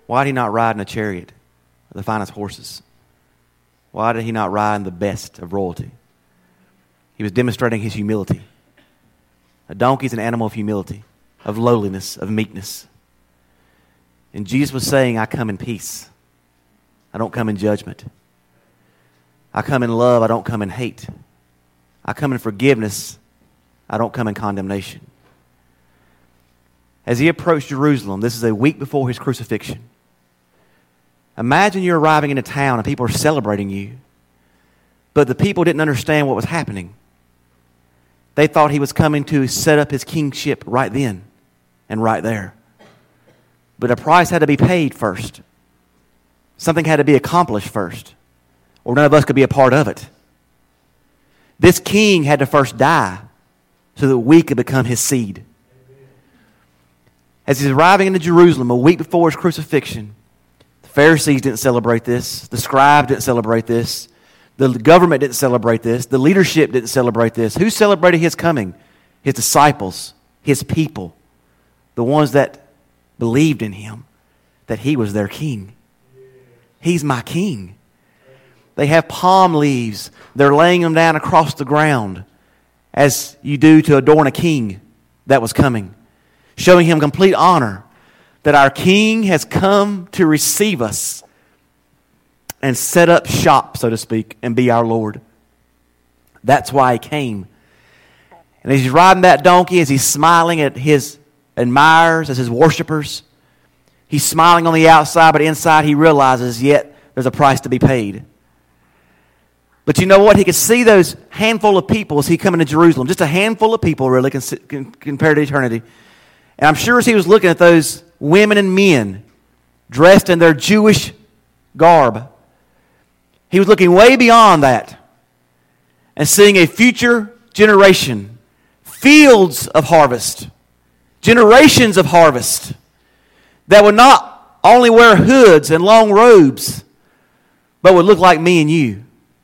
Why did he not ride in a chariot of the finest horses? Why did he not ride in the best of royalty? He was demonstrating his humility. A donkey is an animal of humility, of lowliness, of meekness. And Jesus was saying, I come in peace. I don't come in judgment. I come in love. I don't come in hate. I come in forgiveness. I don't come in condemnation. As he approached Jerusalem, this is a week before his crucifixion. Imagine you're arriving in a town and people are celebrating you, but the people didn't understand what was happening. They thought he was coming to set up his kingship right then and right there. But a price had to be paid first. Something had to be accomplished first, or none of us could be a part of it. This king had to first die so that we could become his seed. As he's arriving into Jerusalem a week before his crucifixion, the Pharisees didn't celebrate this. The scribes didn't celebrate this. The government didn't celebrate this. The leadership didn't celebrate this. Who celebrated his coming? His disciples, his people, the ones that believed in him, that he was their king. He's my king. They have palm leaves. They're laying them down across the ground as you do to adorn a king that was coming, showing him complete honor that our king has come to receive us and set up shop, so to speak, and be our Lord. That's why he came. And as he's riding that donkey, as he's smiling at his admirers, as his worshipers, he's smiling on the outside, but inside he realizes yet there's a price to be paid. But you know what? He could see those handful of people as he come into Jerusalem. Just a handful of people, really, compared to eternity. And I'm sure as he was looking at those women and men dressed in their Jewish garb, he was looking way beyond that and seeing a future generation, fields of harvest, generations of harvest that would not only wear hoods and long robes, but would look like me and you.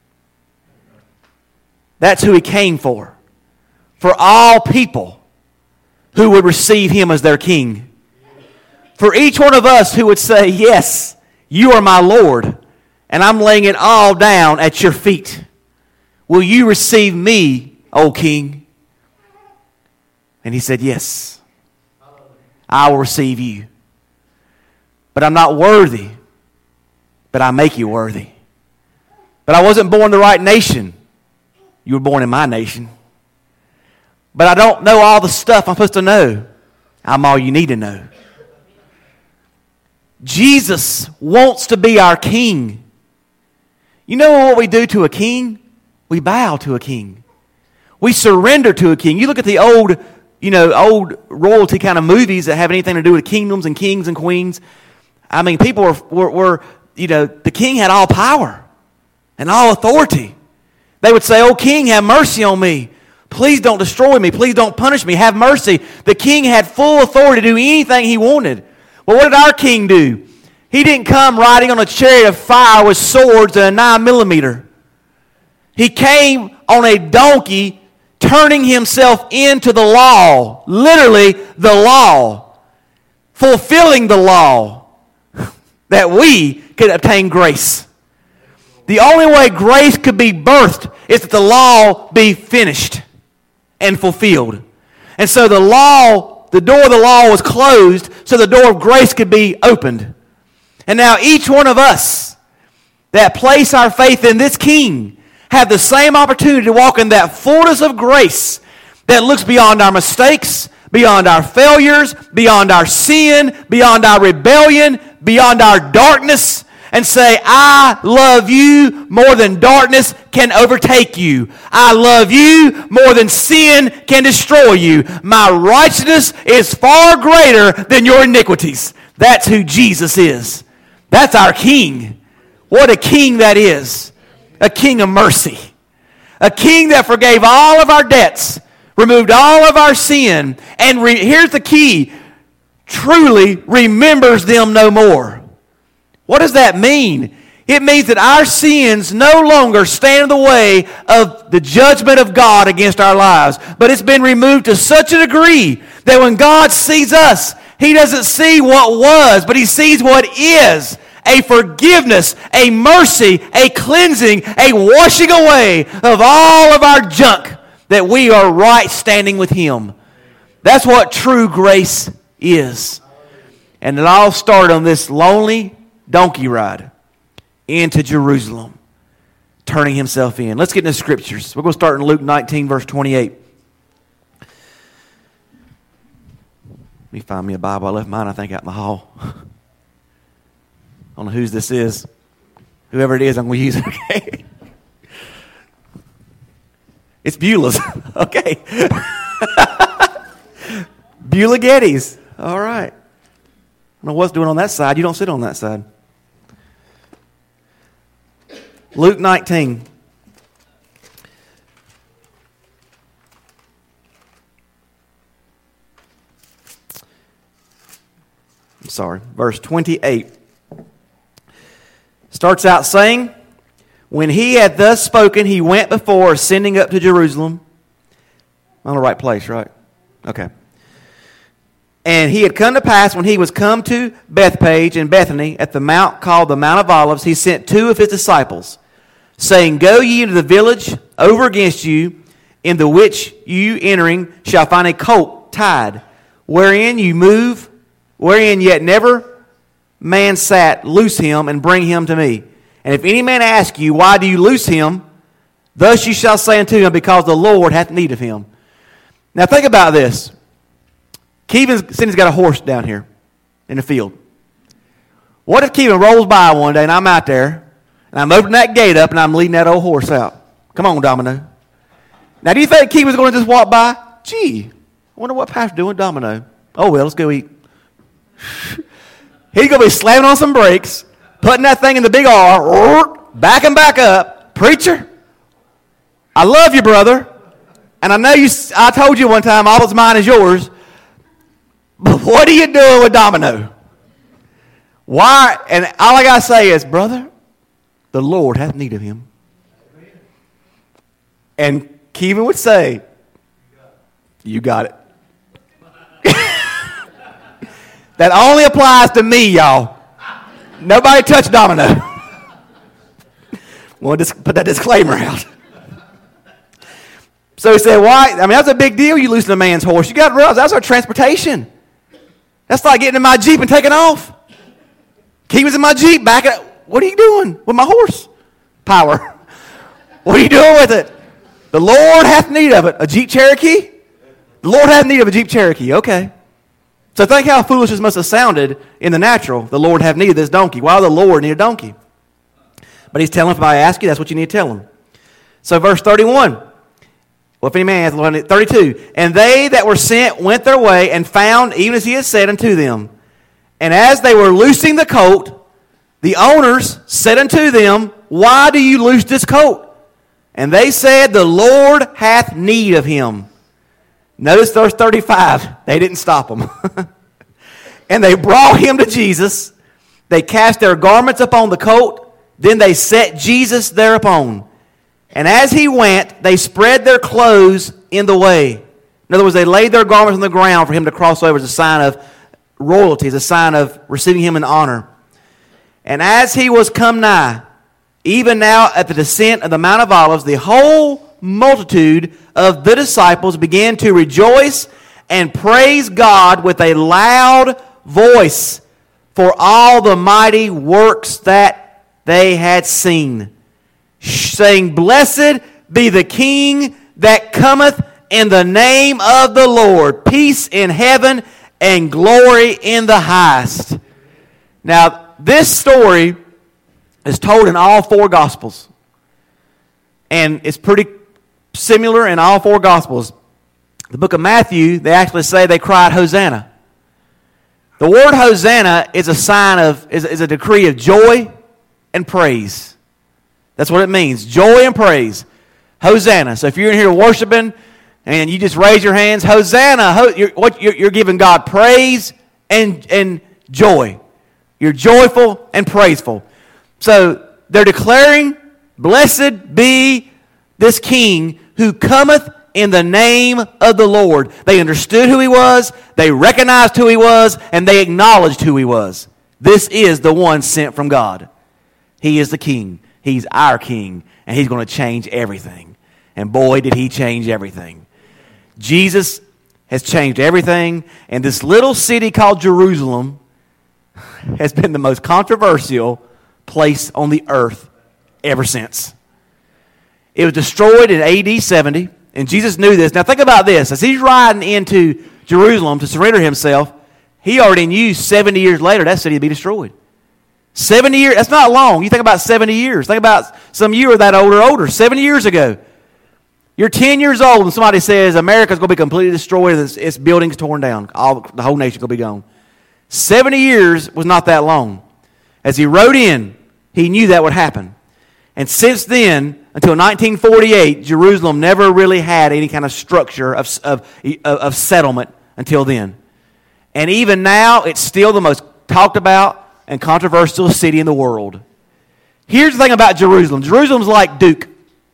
That's who he came for all people who would receive him as their king. For each one of us who would say, yes, you are my Lord, and I'm laying it all down at your feet. Will you receive me, O King? And he said, yes, I will receive you. But I'm not worthy, but I make you worthy. But I wasn't born in the right nation. You were born in my nation. But I don't know all the stuff I'm supposed to know. I'm all you need to know. Jesus wants to be our king. You know what we do to a king? We bow to a king. We surrender to a king. You look at the old royalty kind of movies that have anything to do with kingdoms and kings and queens. I mean, people were the king had all power and all authority. They would say, "Oh, king, have mercy on me. Please don't destroy me. Please don't punish me. Have mercy." The king had full authority to do anything he wanted. Well, what did our king do? He didn't come riding on a chariot of fire with swords and a 9mm. He came on a donkey, turning himself into the law. Literally, the law. Fulfilling the law that we could obtain grace. The only way grace could be birthed is that the law be finished and fulfilled. And so the door of the law was closed so the door of grace could be opened. And now each one of us that place our faith in this King have the same opportunity to walk in that fullness of grace that looks beyond our mistakes, beyond our failures, beyond our sin, beyond our rebellion, beyond our darkness, and say, I love you more than darkness can overtake you. I love you more than sin can destroy you. My righteousness is far greater than your iniquities. That's who Jesus is. That's our King. What a King that is. A King of mercy. A King that forgave all of our debts, removed all of our sin, and here's the key, truly remembers them no more. What does that mean? It means that our sins no longer stand in the way of the judgment of God against our lives. But it's been removed to such a degree that when God sees us He doesn't see what was, but he sees what is. A forgiveness, a mercy, a cleansing, a washing away of all of our junk, that we are right standing with him. That's what true grace is. And it all started on this lonely donkey ride into Jerusalem, turning himself in. Let's get into the scriptures. We're going to start in Luke 19, verse 28. Let me find me a Bible. I left mine, I think, out in the hall. I don't know whose this is. Whoever it is, I'm going to use it, okay? It's Beulah's. Okay. Beulah Geddes. All right. I don't know what's doing on that side. You don't sit on that side. Luke 19. I'm sorry. Verse 28. Starts out saying, when he had thus spoken, he went before, ascending up to Jerusalem. I'm in the right place, right? Okay. And he had come to pass, when he was come to Bethpage and Bethany, at the mount called the Mount of Olives, he sent 2 of his disciples, saying, go ye into the village over against you, in the which you entering shall find a colt tied, wherein you move, wherein yet never man sat, loose him and bring him to me. And if any man ask you, why do you loose him? Thus you shall say unto him, because the Lord hath need of him. Now think about this. Cindy's got a horse down here in the field. What if Kevin rolls by one day and I'm out there and I'm opening that gate up and I'm leading that old horse out? Come on, Domino. Now do you think Kevin's going to just walk by? Gee, I wonder what Pastor's doing with Domino. Oh well, let's go eat. He's going to be slamming on some brakes, putting that thing in the big R, backing back up. Preacher, I love you, brother. And I know I told you one time, all that's mine is yours. But what are you doing with Domino? Why? And all I got to say is, brother, the Lord hath need of him. And Kevin would say, you got it. That only applies to me, y'all. Nobody touch Domino. We'll just put that disclaimer out. So he said, why? I mean, that's a big deal, you loosen a man's horse. You got to realize that's our transportation. That's like getting in my Jeep and taking off. Kevin's in my Jeep, backing up. What are you doing with my horse? Power. What are you doing with it? The Lord hath need of it. A Jeep Cherokee? The Lord hath need of a Jeep Cherokee. Okay. So think how foolish this must have sounded in the natural. The Lord have need of this donkey. Why would the Lord need a donkey? But he's telling, if I ask you, that's what you need to tell him. So verse 31. Well, if any man hath 32. And they that were sent went their way and found even as he had said unto them. And as they were loosing the colt, the owners said unto them, why do you loose this colt? And they said, the Lord hath need of him. Notice verse 35. They didn't stop him. And they brought him to Jesus. They cast their garments upon the colt. Then they set Jesus thereupon. And as he went, they spread their clothes in the way. In other words, they laid their garments on the ground for him to cross over as a sign of royalty, as a sign of receiving him in honor. And as he was come nigh, even now at the descent of the Mount of Olives, the whole multitude of the disciples began to rejoice and praise God with a loud voice for all the mighty works that they had seen, saying, blessed be the King that cometh in the name of the Lord, peace in heaven and glory in the highest. Now, this story is told in all 4 Gospels. And it's pretty similar in all 4 Gospels. The book of Matthew, they actually say they cried Hosanna. The word Hosanna is a sign of, is a decree of joy and praise. That's what it means, joy and praise. Hosanna. So if you're in here worshiping and you just raise your hands, Hosanna, you're giving God praise and joy. You're joyful and praiseful. So they're declaring, blessed be this King who cometh in the name of the Lord. They understood who he was, they recognized who he was, and they acknowledged who he was. This is the one sent from God. He is the king. He's our king, and he's going to change everything. And boy, did he change everything. Jesus has changed everything, and this little city called Jerusalem has been the most controversial place on the earth ever since. It was destroyed in AD 70, and Jesus knew this. Now think about this. As he's riding into Jerusalem to surrender himself, he already knew 70 years later that city would be destroyed. 70 years, that's not long. You think about 70 years. Think about some of you are that older. 70 years ago. You're 10 years old and somebody says America's going to be completely destroyed and its buildings torn down. The whole nation's going to be gone. 70 years was not that long. As he rode in, he knew that would happen. And since then, until 1948, Jerusalem never really had any kind of structure of settlement until then. And even now, it's still the most talked about and controversial city in the world. Here's the thing about Jerusalem. Jerusalem's like Duke.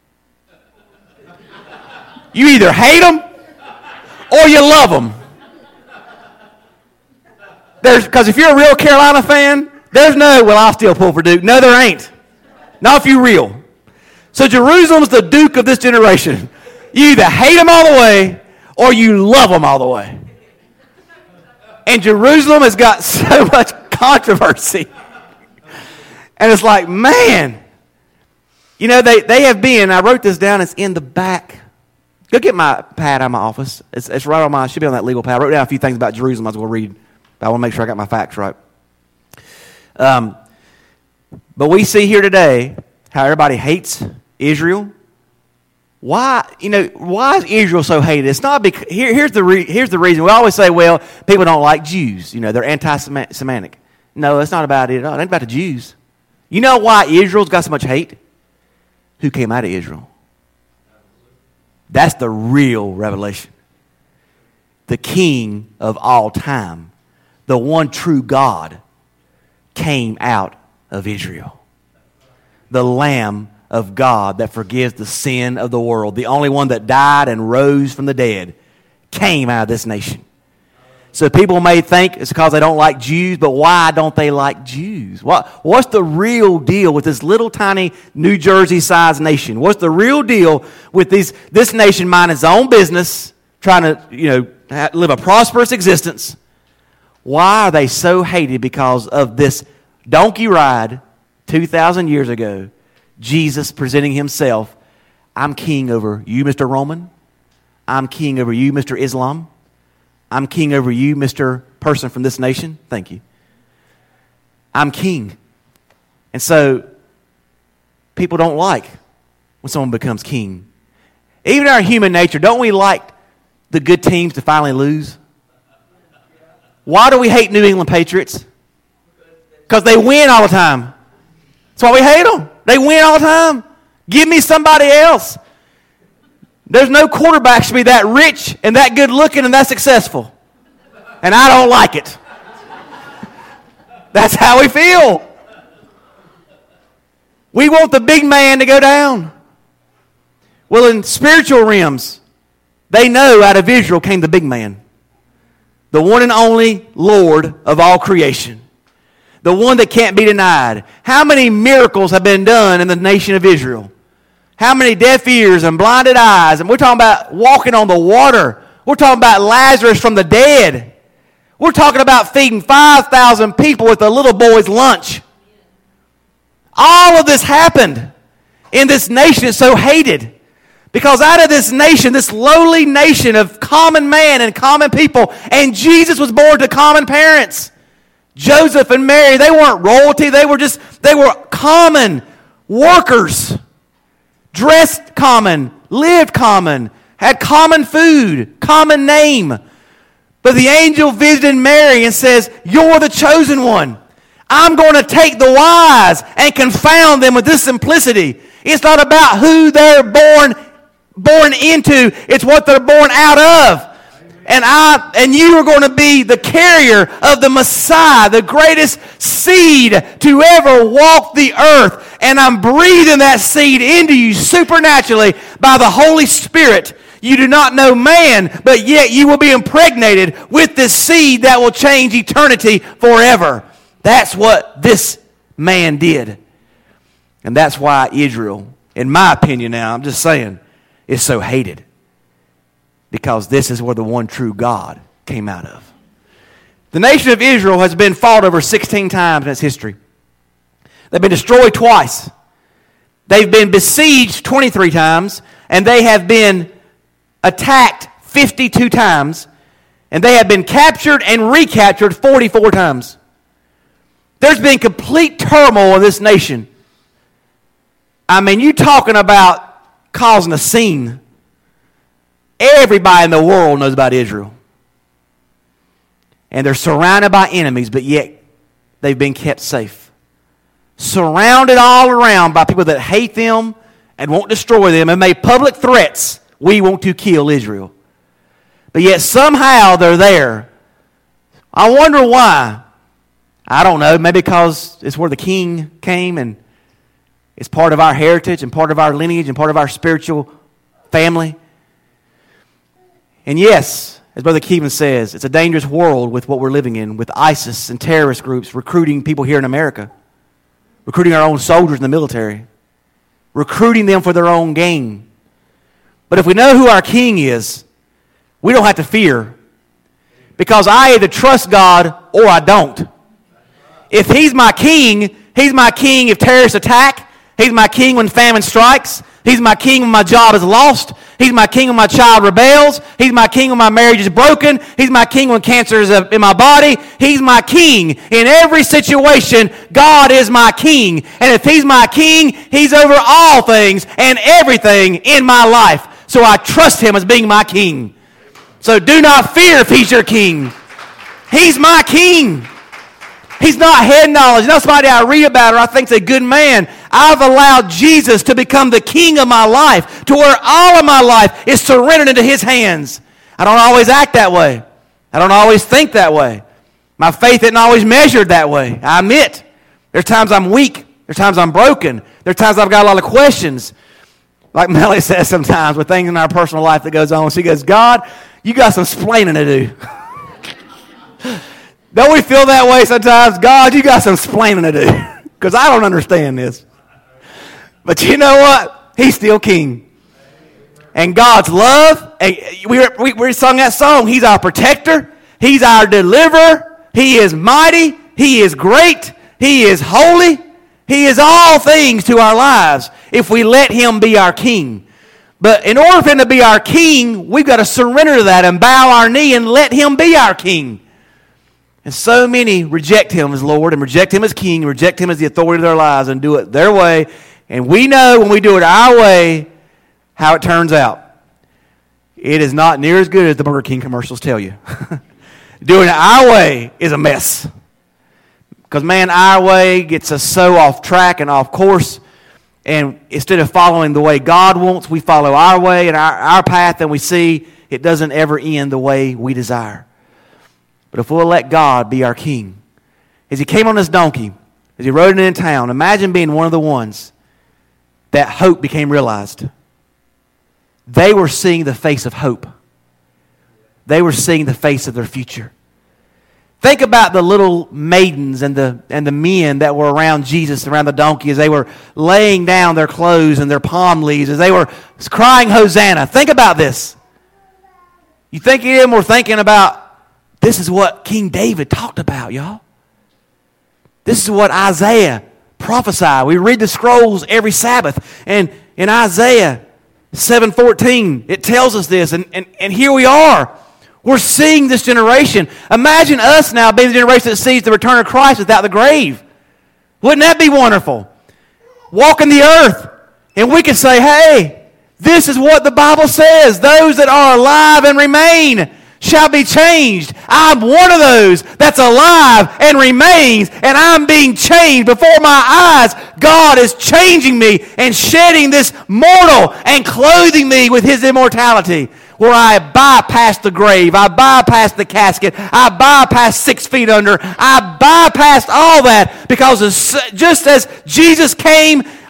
You either hate them or you love them. Because if you're a real Carolina fan, there's no, well, I'll still pull for Duke. No, there ain't. Not if you're real. So Jerusalem's the Duke of this generation. You either hate them all the way or you love them all the way. And Jerusalem has got so much controversy. And it's like, man. You know, they have been, I wrote this down, it's in the back. Go get my pad out of my office. It's right on my, it should be on that legal pad. I wrote down a few things about Jerusalem I was going to read. But I want to make sure I got my facts right. But we see here today how everybody hates Israel. Why? You know, why is Israel so hated? It's not because here's the reason. We always say, well, people don't like Jews. You know, they're anti-Semitic. No, it's not about it at all. It ain't about the Jews. You know why Israel's got so much hate? Who came out of Israel? That's the real revelation. The King of all time, the one true God, came out of Israel. The Lamb of God that forgives the sin of the world, the only one that died and rose from the dead, came out of this nation. So people may think it's because they don't like Jews, but why don't they like Jews? What's the real deal with this little tiny New Jersey-sized nation? What's the real deal with this nation minding its own business, trying to live a prosperous existence? Why are they so hated? Because of this donkey ride 2,000 years ago, Jesus presenting himself, I'm king over you, Mr. Roman. I'm king over you, Mr. Islam. I'm king over you, Mr. Person from this nation. Thank you. I'm king. And so people don't like when someone becomes king. Even in our human nature, don't we like the good teams to finally lose? Why do we hate New England Patriots? Because they win all the time. That's why we hate them. They win all the time. Give me somebody else. There's no quarterback should be that rich and that good looking and that successful. And I don't like it. That's how we feel. We want the big man to go down. Well, in spiritual realms, they know out of Israel came the big man. The one and only Lord of all creation. The one that can't be denied. How many miracles have been done in the nation of Israel? How many deaf ears and blinded eyes? And we're talking about walking on the water. We're talking about Lazarus from the dead. We're talking about feeding 5,000 people with a little boy's lunch. All of this happened in this nation that's so hated. Because out of this nation, this lowly nation of common man and common people, and Jesus was born to common parents. Joseph and Mary, they weren't royalty. They were common workers. Dressed common, lived common, had common food, common name. But the angel visited Mary and says, you're the chosen one. I'm going to take the wise and confound them with this simplicity. It's not about who they're born into. It's what they're born out of. And you are going to be the carrier of the Messiah, the greatest seed to ever walk the earth. And I'm breathing that seed into you supernaturally by the Holy Spirit. You do not know man, but yet you will be impregnated with this seed that will change eternity forever. That's what this man did. And that's why Israel, in my opinion now, I'm just saying, is so hated. Because this is where the one true God came out of. The nation of Israel has been fought over 16 times in its history. They've been destroyed twice. They've been besieged 23 times, and they have been attacked 52 times, and they have been captured and recaptured 44 times. There's been complete turmoil in this nation. I mean, you talking about causing a scene. Everybody in the world knows about Israel. And they're surrounded by enemies, but yet they've been kept safe. Surrounded all around by people that hate them and won't destroy them and made public threats. We want to kill Israel. But yet somehow they're there. I wonder why. I don't know. Maybe because it's where the king came and it's part of our heritage and part of our lineage and part of our spiritual family. And yes, as Brother Keevan says, it's a dangerous world with what we're living in, with ISIS and terrorist groups recruiting people here in America, recruiting our own soldiers in the military, recruiting them for their own gain. But if we know who our king is, we don't have to fear, because I either trust God or I don't. If he's my king if terrorists attack. He's my king when famine strikes. He's my king when my job is lost. He's my king when my child rebels. He's my king when my marriage is broken. He's my king when cancer is in my body. He's my king in every situation. God is my king. And if he's my king, he's over all things and everything in my life. So I trust him as being my king. So do not fear if he's your king. He's my king. He's not head knowledge. You know, somebody I read about her, I think is a good man. I've allowed Jesus to become the king of my life, to where all of my life is surrendered into his hands. I don't always act that way. I don't always think that way. My faith isn't always measured that way. I admit. There's times I'm weak. There's times I'm broken. There's times I've got a lot of questions. Like Melly says sometimes with things in our personal life that goes on. She goes, God, you got some splaining to do. Don't we feel that way sometimes? God, you got some splaining to do. Because I don't understand this. But you know what? He's still king. And God's love, we sung that song. He's our protector. He's our deliverer. He is mighty. He is great. He is holy. He is all things to our lives if we let him be our king. But in order for him to be our king, we've got to surrender to that and bow our knee and let him be our king. And so many reject him as Lord and reject him as king, reject him as the authority of their lives and do it their way. And we know when we do it our way how it turns out. It is not near as good as the Burger King commercials tell you. Doing it our way is a mess. Because, man, our way gets us so off track and off course. And instead of following the way God wants, we follow our way and our path, and we see it doesn't ever end the way we desire. But if we'll let God be our king, as he came on his donkey, as he rode it in town, imagine being one of the ones that hope became realized. They were seeing the face of hope. They were seeing the face of their future. Think about the little maidens and the men that were around Jesus, around the donkey, as they were laying down their clothes and their palm leaves, as they were crying, Hosanna. Think about this. You think of them were thinking about, this is what King David talked about, y'all. This is what Isaiah prophesied. We read the scrolls every Sabbath. And in Isaiah 7:14, it tells us this. And here we are. We're seeing this generation. Imagine us now being the generation that sees the return of Christ without the grave. Wouldn't that be wonderful? Walking the earth. And we could say, hey, this is what the Bible says. Those that are alive and remain shall be changed. I'm one of those that's alive and remains, and I'm being changed before my eyes. God is changing me and shedding this mortal and clothing me with his immortality, where I bypass the grave, I bypass the casket, I bypass 6 feet under, I bypassed all that, because just as Jesus came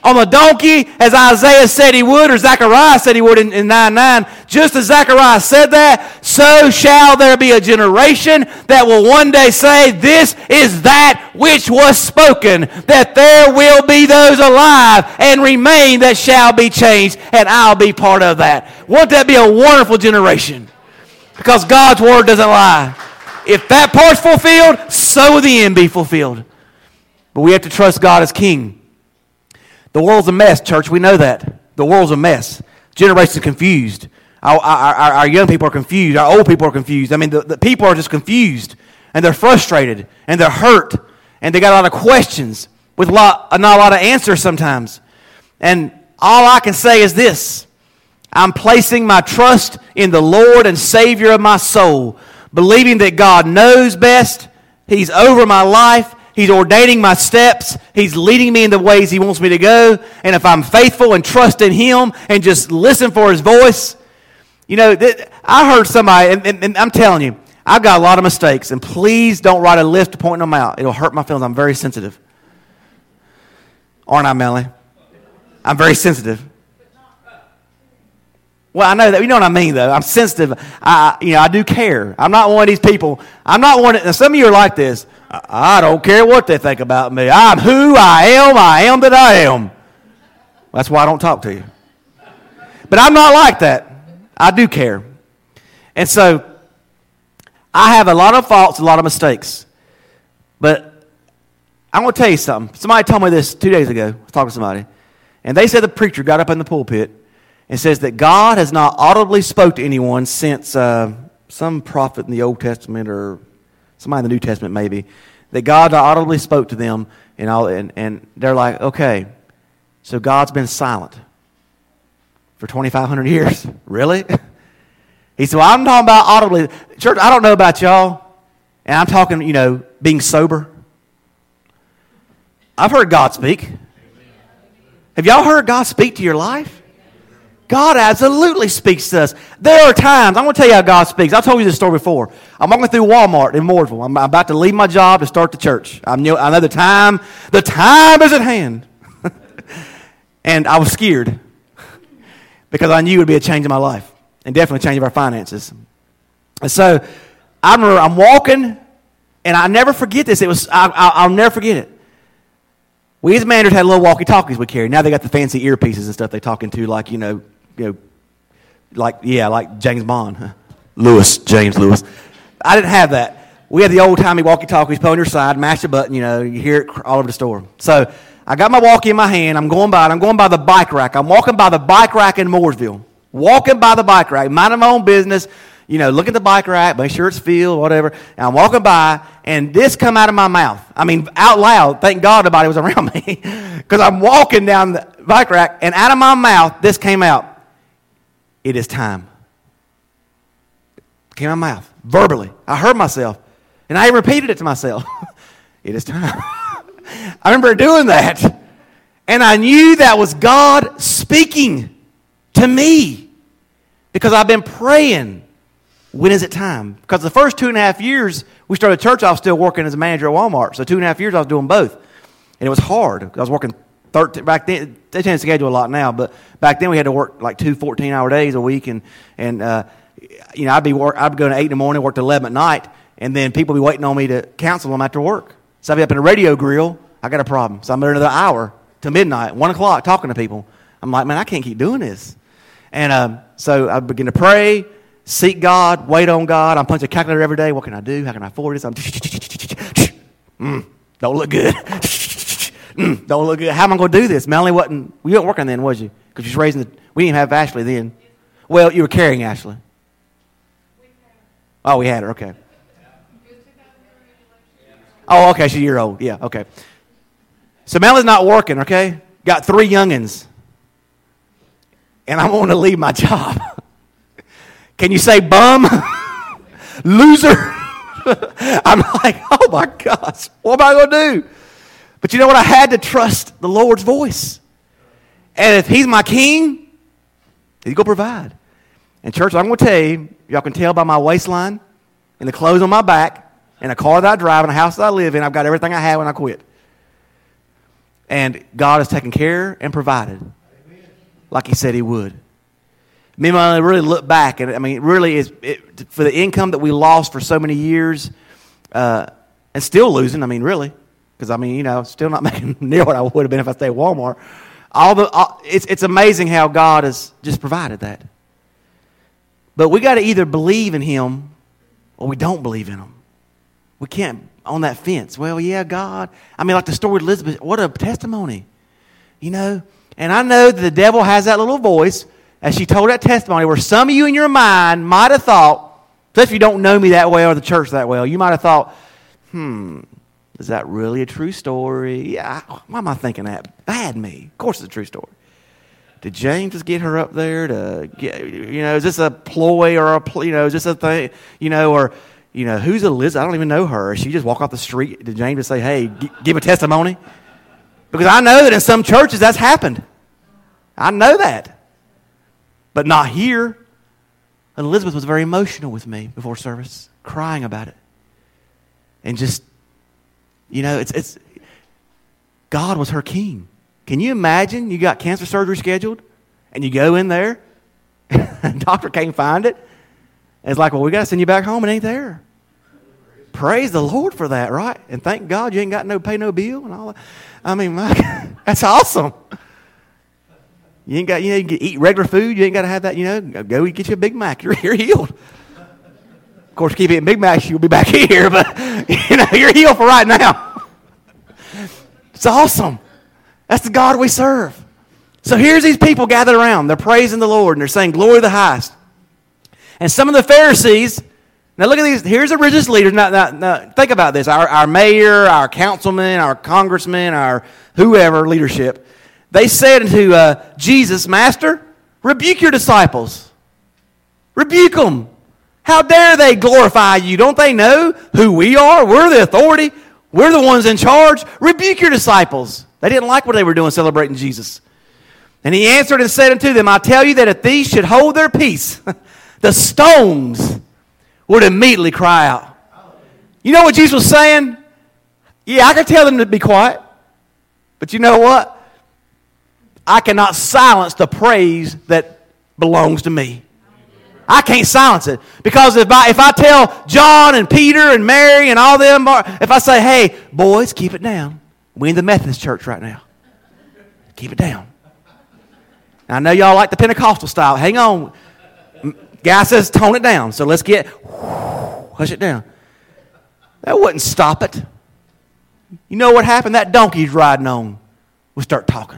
on the donkey as Isaiah said he would, or Zechariah said he would in 9:9. Just as Zechariah said that, so shall there be a generation that will one day say, this is that which was spoken, that there will be those alive and remain that shall be changed, and I'll be part of that. Won't that be a wonderful generation? Because God's word doesn't lie. If that part's fulfilled, so will the end be fulfilled. But we have to trust God as King. The world's a mess, church. We know that. The world's a mess. Generation's confused. Our young people are confused. Our old people are confused. I mean, the people are just confused. And they're frustrated. And they're hurt. And they got a lot of questions with not a lot of answers sometimes. And all I can say is this. I'm placing my trust in the Lord and Savior of my soul, believing that God knows best. He's over my life. He's ordaining my steps. He's leading me in the ways He wants me to go. And if I'm faithful and trust in Him and just listen for His voice, you know, I heard somebody, and I'm telling you, I've got a lot of mistakes. And please don't write a list pointing them out. It'll hurt my feelings. I'm very sensitive. Aren't I, Melanie? I'm very sensitive. Well, I know that. You know what I mean, though. I'm sensitive. I do care. I'm not one of these people. I'm not one. Now, some of you are like this. I don't care what they think about me. I'm who I am. I am that I am. That's why I don't talk to you. But I'm not like that. I do care. And so, I have a lot of faults, a lot of mistakes. But I'm going to tell you something. Somebody told me this 2 days ago. I was talking to somebody. And they said the preacher got up in the pulpit and says that God has not audibly spoke to anyone since some prophet in the Old Testament or somebody in the New Testament maybe, that God audibly spoke to them and they're like, okay, so God's been silent for 2,500 years. Really? He said, well, I'm talking about audibly. Church, I don't know about y'all, and I'm talking, being sober. I've heard God speak. Have y'all heard God speak to your life? God absolutely speaks to us. There are times, I'm going to tell you how God speaks. I told you this story before. I'm walking through Walmart in Mooresville. I'm about to leave my job to start the church. I know the time is at hand. And I was scared because I knew it would be a change in my life and definitely a change of our finances. And so I remember I'm walking, and I never forget this. I'll never forget it. We as managers had little walkie-talkies we carried. Now they got the fancy earpieces and stuff they talk into, like James Bond. James Lewis. I didn't have that. We had the old-timey walkie-talkies, put on your side, mash the button, you hear it all over the store. So I got my walkie in my hand. I'm going by the bike rack. I'm walking by the bike rack in Mooresville. Walking by the bike rack, minding my own business, look at the bike rack, make sure it's filled, whatever. And I'm walking by, and this come out of my mouth. I mean, out loud. Thank God nobody was around me. Because I'm walking down the bike rack, and out of my mouth, this came out. It is time. It came out of my mouth, verbally. I heard myself, and I repeated it to myself. It is time. I remember doing that, and I knew that was God speaking to me because I've been praying. When is it time? Because the first 2.5 years we started church, I was still working as a manager at Walmart. So 2.5 years I was doing both. And it was hard. I was working 13, back then. They tend to schedule a lot now, but back then we had to work like 2 14-hour days a week. And I'd be going to 8 in the morning, work till 11 at night, and then people would be waiting on me to counsel them after work. So I'd be up in a radio grill. I got a problem. So I'm there another hour to midnight, 1 o'clock, talking to people. I'm like, man, I can't keep doing this. And so I begin to pray, seek God, wait on God. I'm punching a calculator every day. What can I do? How can I afford this? Don't look good. Don't look good. How am I going to do this? Melanie wasn't. You weren't working then, was you? Because you was raising we didn't have Ashley then. Well, you were carrying Ashley. Oh, we had her. Okay. Oh, okay. She's a year old. Yeah. Okay. So Melanie's not working. Okay. Got 3 youngins, and I'm going to leave my job. Can you say bum? Loser? I'm like, oh my gosh, what am I going to do? But you know what? I had to trust the Lord's voice. And if He's my king, He's going to provide. And church, I'm going to tell you, y'all can tell by my waistline and the clothes on my back and a car that I drive and a house that I live in, I've got everything I had when I quit. And God has taken care and provided like he said he would. Me and I really look back, and I mean, it really is for the income that we lost for so many years, and still losing. I mean, really, because I mean, still not making near what I would have been if I stayed at Walmart. It's amazing how God has just provided that. But we got to either believe in Him or we don't believe in Him. We can't on that fence. Well, yeah, God. I mean, like the story of Elizabeth. What a testimony, And I know that the devil has that little voice as she told that testimony where some of you in your mind might have thought, especially if you don't know me that well or the church that well, you might have thought, is that really a true story? Yeah, why am I thinking that? Bad me. Of course it's a true story. Did James just get her up there to get, is this a ploy or is this a thing, or, who's Elizabeth? I don't even know her. She just walk off the street. Did James just say, hey, give a testimony? Because I know that in some churches that's happened. I know that. But not here. Elizabeth was very emotional with me before service, crying about it. And just, it's God was her king. Can you imagine you got cancer surgery scheduled and you go in there and the doctor can't find it? And it's like, well, we got to send you back home. It ain't there. Praise the Lord for that, right? And thank God you ain't got pay no bill and all that. I mean, my God, that's awesome. You ain't got, you can eat regular food. You ain't got to have that, go get you a Big Mac. You're healed. Of course, keep eating Big Macs, you'll be back here, but, you're healed for right now. It's awesome. That's the God we serve. So here's these people gathered around. They're praising the Lord, and they're saying, glory to the highest. And some of the Pharisees, now look at these, here's the religious leaders. Now, think about this. Our mayor, our councilman, our congressman, our whoever leadership, they said to Jesus, Master, rebuke your disciples. Rebuke them. How dare they glorify you? Don't they know who we are? We're the authority. We're the ones in charge. Rebuke your disciples. They didn't like what they were doing celebrating Jesus. And he answered and said unto them, I tell you that if these should hold their peace, the stones would immediately cry out. You know what Jesus was saying? Yeah, I can tell them to be quiet. But you know what? I cannot silence the praise that belongs to me. I can't silence it. Because if I tell John and Peter and Mary and all them, if I say, hey, boys, keep it down. We in the Methodist church right now. Keep it down. I know y'all like the Pentecostal style. Hang on. Guy says tone it down. So let's hush it down. That wouldn't stop it. You know what happened? That donkey's riding on will start talking.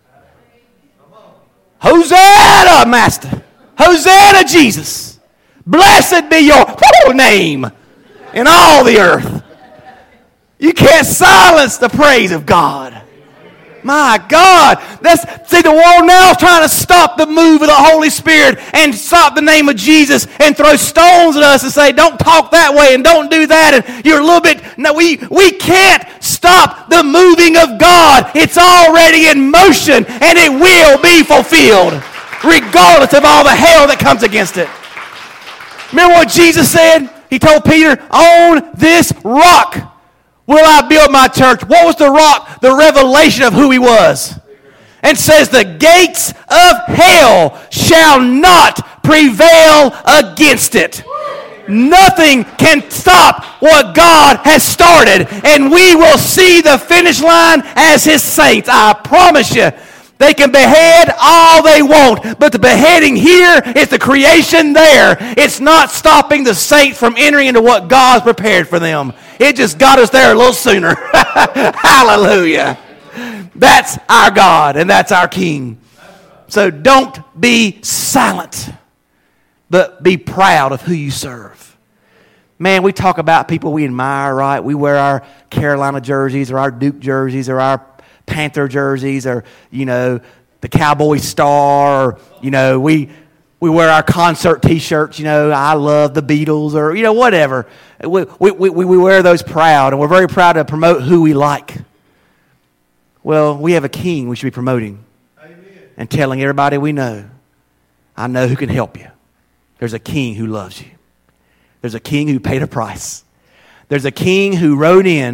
Hosanna, Master. Hosanna, Jesus. Blessed be your name in all the earth. You can't silence the praise of God. My God. See, the world now is trying to stop the move of the Holy Spirit and stop the name of Jesus and throw stones at us and say, don't talk that way and don't do that. And you're a little bit... No, we can't stop the moving of God. It's already in motion and it will be fulfilled, regardless of all the hell that comes against it. Remember what Jesus said? He told Peter, on this rock will I build my church. What was the rock? The revelation of who he was. And says the gates of hell shall not prevail against it. Nothing can stop what God has started. And we will see the finish line as his saints. I promise you. They can behead all they want, but the beheading here is the creation there. It's not stopping the saints from entering into what God's prepared for them. It just got us there a little sooner. Hallelujah. That's our God, and that's our King. So don't be silent, but be proud of who you serve. Man, we talk about people we admire, right? We wear our Carolina jerseys or our Duke jerseys or our Panther jerseys or, the Cowboy Star or, we wear our concert T-shirts, I love the Beatles or, whatever. We wear those proud, and we're very proud to promote who we like. Well, we have a king we should be promoting. Amen. And telling everybody we know, I know who can help you. There's a king who loves you. There's a king who paid a price. There's a king who rode in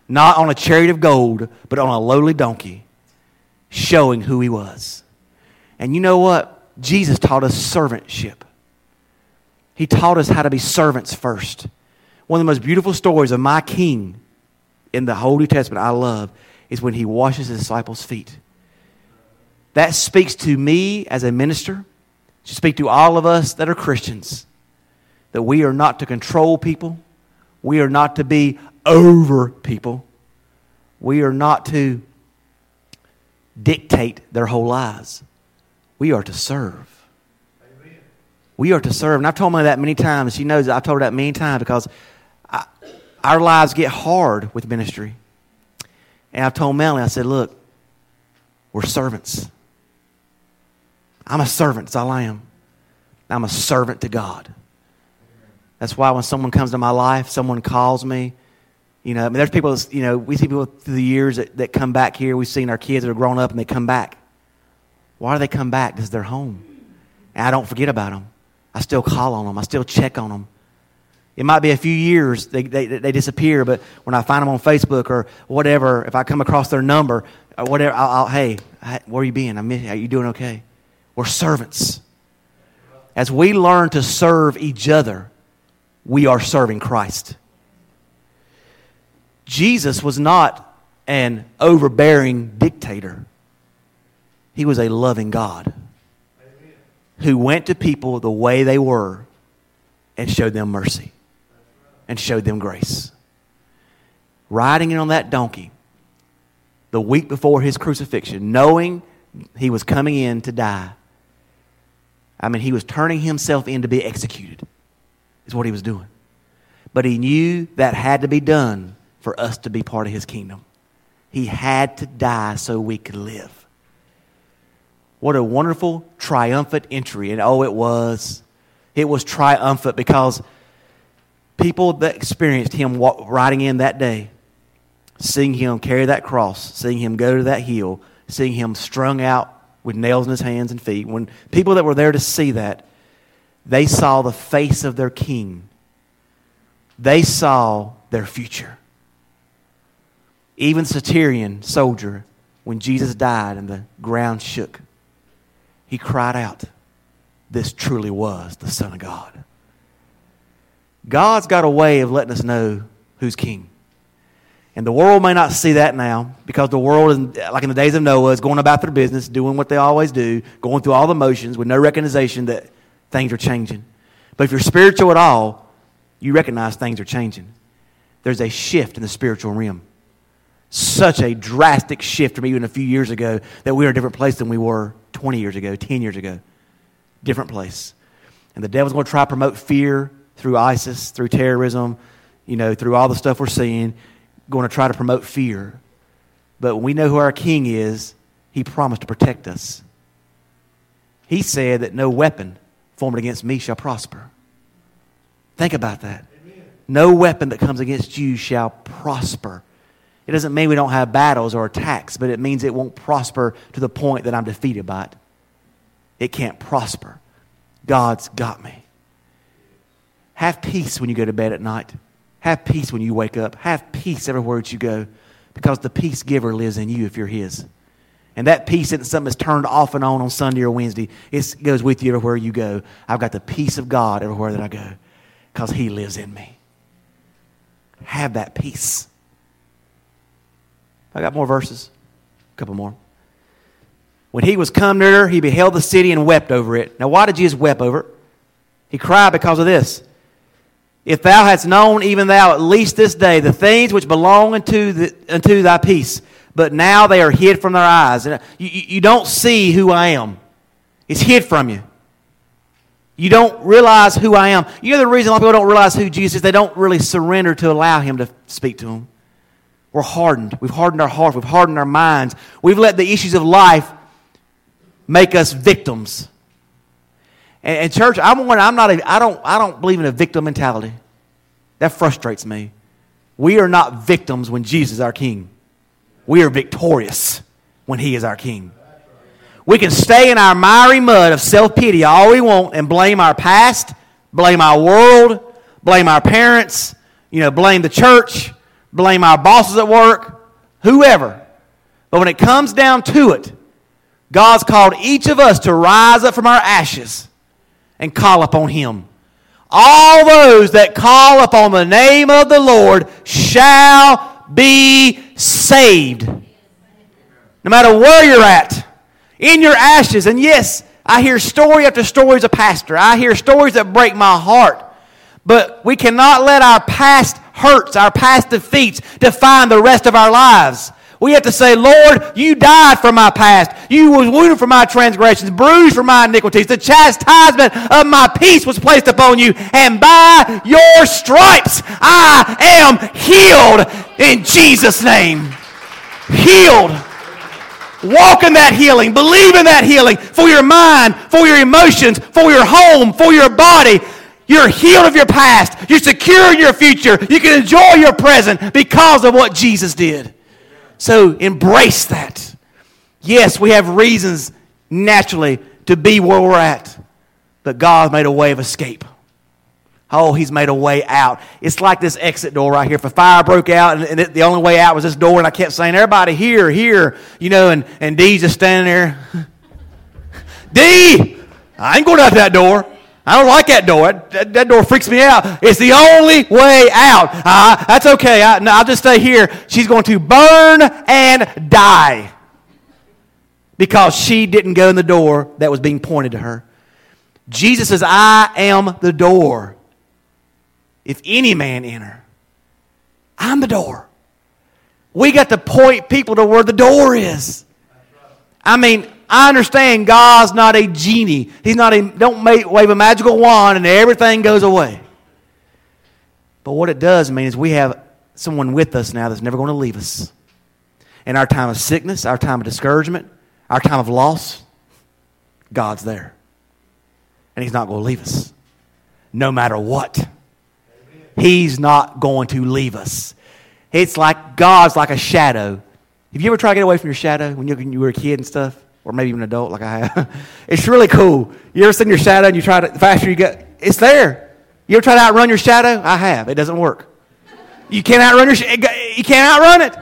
not on a chariot of gold, but on a lowly donkey, showing who he was. And you know what? Jesus taught us servantship. He taught us how to be servants first. One of the most beautiful stories of my King in the whole New Testament I love is when he washes his disciples' feet. That speaks to me as a minister, to speak to all of us that are Christians, that we are not to control people. We are not to be over people. We are not to dictate their whole lives. We are to serve. Amen. We are to serve. And I've told Mother that many times. She knows that I've told her that many times because our lives get hard with ministry. And I've told Melanie, I said, look, we're servants. I'm a servant. That's all I am. I'm a servant to God. That's why when someone comes to my life, someone calls me, you know, I mean, there's people, you know, we see people through the years that come back here. We've seen our kids that are grown up and they come back. Why do they come back? Because they're home. And I don't forget about them. I still call on them. I still check on them. It might be a few years they disappear, but when I find them on Facebook or whatever, if I come across their number or whatever, hey, where you been? I miss you. Are you doing okay? We're servants. As we learn to serve each other, we are serving Christ. Jesus was not an overbearing dictator. He was a loving God who went to people the way they were and showed them mercy and showed them grace. Riding in on that donkey the week before his crucifixion, knowing he was coming in to die. I mean, he was turning himself in to be executed, is what he was doing. But he knew that had to be done for us to be part of his kingdom. He had to die so we could live. What a wonderful, triumphant entry. And oh, it was triumphant because people that experienced him riding in that day, seeing him carry that cross, seeing him go to that hill, seeing him strung out with nails in his hands and feet, when people that were there to see that, they saw the face of their king. They saw their future. Even the centurion soldier, when Jesus died and the ground shook, he cried out, this truly was the Son of God. God's got a way of letting us know who's king. And the world may not see that now because the world, is, like in the days of Noah, is going about their business, doing what they always do, going through all the motions with no recognition that things are changing. But if you're spiritual at all, you recognize things are changing. There's a shift in the spiritual realm. Such a drastic shift from even a few years ago that we're in a different place than we were 20 years ago, 10 years ago. Different place. And the devil's going to try to promote fear through ISIS, through terrorism, through all the stuff we're seeing, going to try to promote fear. But when we know who our king is, he promised to protect us. He said that no weapon formed against me shall prosper. Think about that. Amen. No weapon that comes against you shall prosper. It doesn't mean we don't have battles or attacks, but it means it won't prosper to the point that I'm defeated by it. It can't prosper. God's got me. Have peace when you go to bed at night. Have peace when you wake up. Have peace everywhere that you go, because the peace giver lives in you if you're his. And that peace isn't something that's turned off and on Sunday or Wednesday. It goes with you everywhere you go. I've got the peace of God everywhere that I go because he lives in me. Have that peace. I got more verses. A couple more. When he was come near, he beheld the city and wept over it. Now, why did Jesus weep over it? He cried because of this. If thou hadst known, even thou, at least this day, the things which belong unto thy peace, but now they are hid from their eyes. And you don't see who I am. It's hid from you. You don't realize who I am. You know the reason a lot of people don't realize who Jesus is? They don't really surrender to allow him to speak to them. We're hardened. We've hardened our hearts. We've hardened our minds. We've let the issues of life make us victims. And church, I don't believe in a victim mentality. That frustrates me. We are not victims when Jesus is our king. We are victorious when he is our king. We can stay in our miry mud of self-pity all we want and blame our past, blame our world, blame our parents, blame the church, blame our bosses at work, whoever. But when it comes down to it, God's called each of us to rise up from our ashes and call upon Him. All those that call upon the name of the Lord shall be saved. No matter where you're at, in your ashes. And yes, I hear story after story as a pastor. I hear stories that break my heart. But we cannot let our past hurts, our past defeats define the rest of our lives. We have to say, Lord, you died for my past. You was wounded for my transgressions, bruised for my iniquities. The chastisement of my peace was placed upon you. And by your stripes, I am healed in Jesus' name. Healed. Walk in that healing. Believe in that healing for your mind, for your emotions, for your home, for your body. You're healed of your past. You're secure in your future. You can enjoy your present because of what Jesus did. So embrace that. Yes, we have reasons naturally to be where we're at, but God made a way of escape. Oh, He's made a way out. It's like this exit door right here. If a fire broke out and the only way out was this door, and I kept saying, everybody here, you know, and Dee's just standing there. Dee, I ain't going out that door. I don't like that door. That door freaks me out. It's the only way out. That's okay. I'll just stay here. She's going to burn and die because she didn't go in the door that was being pointed to her. Jesus says, I am the door. If any man enter, I'm the door. We got to point people to where the door is. I mean, I understand God's not a genie. He's not don't wave a magical wand and everything goes away. But what it does mean is we have someone with us now that's never going to leave us. In our time of sickness, our time of discouragement, our time of loss, God's there. And He's not going to leave us. No matter what. He's not going to leave us. It's like God's like a shadow. Have you ever tried to get away from your shadow when you were a kid and stuff? Or maybe even an adult like I have. It's really cool. You ever seen your shadow and you try to, the faster you get, it's there. You ever try to outrun your shadow? I have. It doesn't work. You can't outrun you can't outrun it.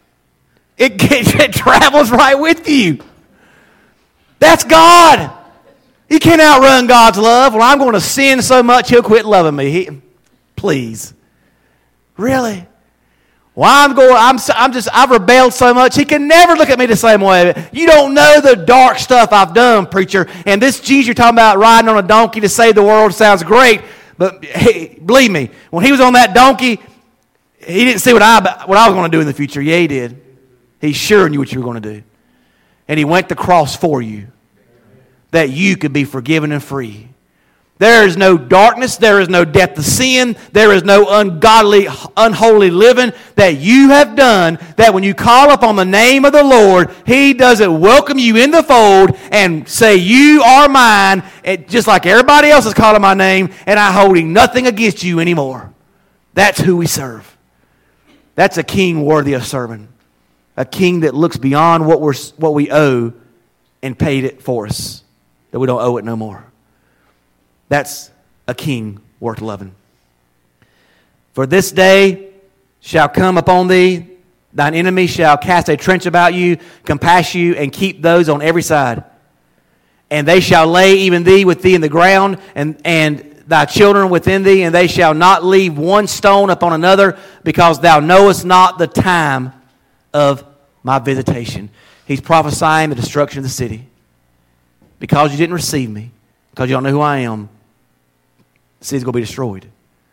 It travels right with you. That's God. You can't outrun God's love. Well, I'm going to sin so much He'll quit loving me. Please. Really? Well, I've rebelled so much, He can never look at me the same way. You don't know the dark stuff I've done, preacher. And this Jesus you're talking about riding on a donkey to save the world sounds great. But hey, believe me, when He was on that donkey, He didn't see what I was going to do in the future. Yeah, He did. He sure knew what you were going to do. And He went to the cross for you, that you could be forgiven and free. There is no darkness. There is no depth of sin. There is no ungodly, unholy living that you have done, that when you call upon the name of the Lord, He doesn't welcome you in the fold and say, you are mine, just like everybody else is calling my name, and I'm holding nothing against you anymore. That's who we serve. That's a king worthy of serving. A king that looks beyond what we owe and paid it for us, that we don't owe it no more. That's a king worth loving. For this day shall come upon thee, thine enemy shall cast a trench about you, compass you, and keep those on every side. And they shall lay even thee with thee in the ground, and thy children within thee, and they shall not leave one stone upon another, because thou knowest not the time of my visitation. He's prophesying the destruction of the city. Because you didn't receive me, because you don't know who I am, the city's going to be destroyed.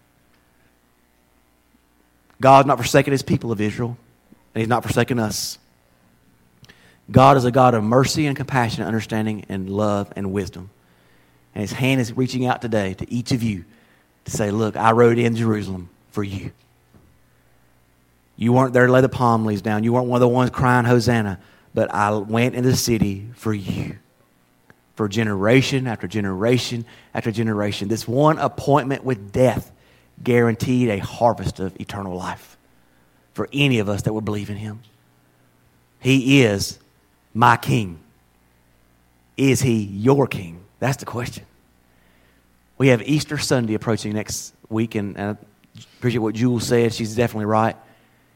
God's not forsaken His people of Israel, and He's not forsaken us. God is a God of mercy and compassion and understanding and love and wisdom. And His hand is reaching out today to each of you to say, look, I rode in Jerusalem for you. You weren't there to lay the palm leaves down. You weren't one of the ones crying Hosanna. But I went into the city for you. For generation after generation after generation. This one appointment with death guaranteed a harvest of eternal life for any of us that would believe in Him. He is my king. Is He your king? That's the question. We have Easter Sunday approaching next week, and I appreciate what Jewel said. She's definitely right.